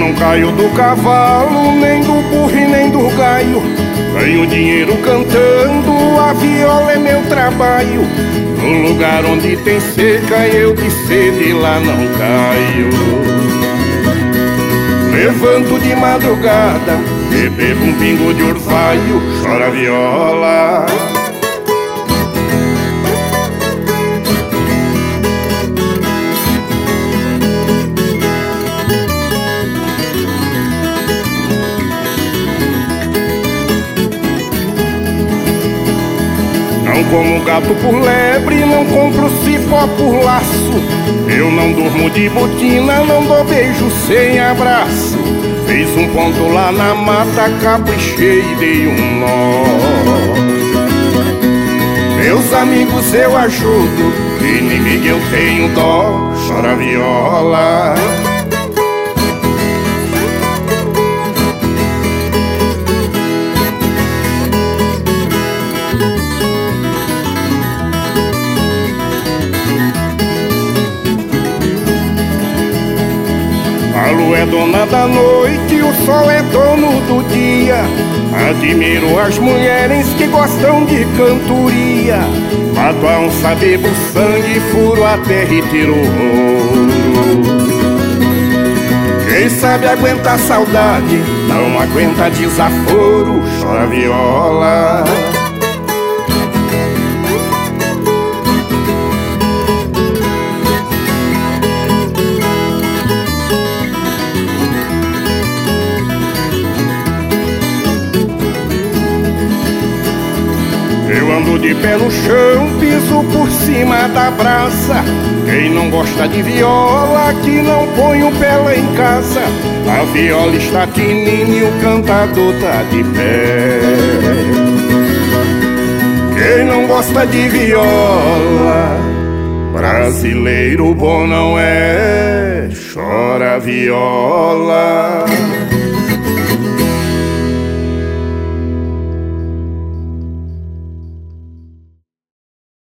não caio do cavalo, nem do burro e nem do gaio. Ganho dinheiro cantando, a viola é meu trabalho. No lugar onde tem seca, eu de sede lá não caio. Levanto de madrugada e bebo um pingo de orvalho, chora a viola. Não como gato por lebre, não compro cipó por laço. Eu não durmo de botina, não dou beijo sem abraço. Fiz um ponto lá na mata, caprichei e dei um nó. Meus amigos eu ajudo, inimigo eu tenho dó, chora a viola. A lua é dona da noite, o sol é dono do dia. Admiro as mulheres que gostam de cantoria. Mato a onça, bebo sangue, furo a terra e tiro ouro. Quem sabe aguenta a saudade, não aguenta desaforo, chora a viola. Eu ando de pé no chão, piso por cima da brasa. Quem não gosta de viola, que não põe o pé lá em casa. A viola está tinindo e o cantador tá de pé. Quem não gosta de viola, brasileiro bom não é, chora a viola.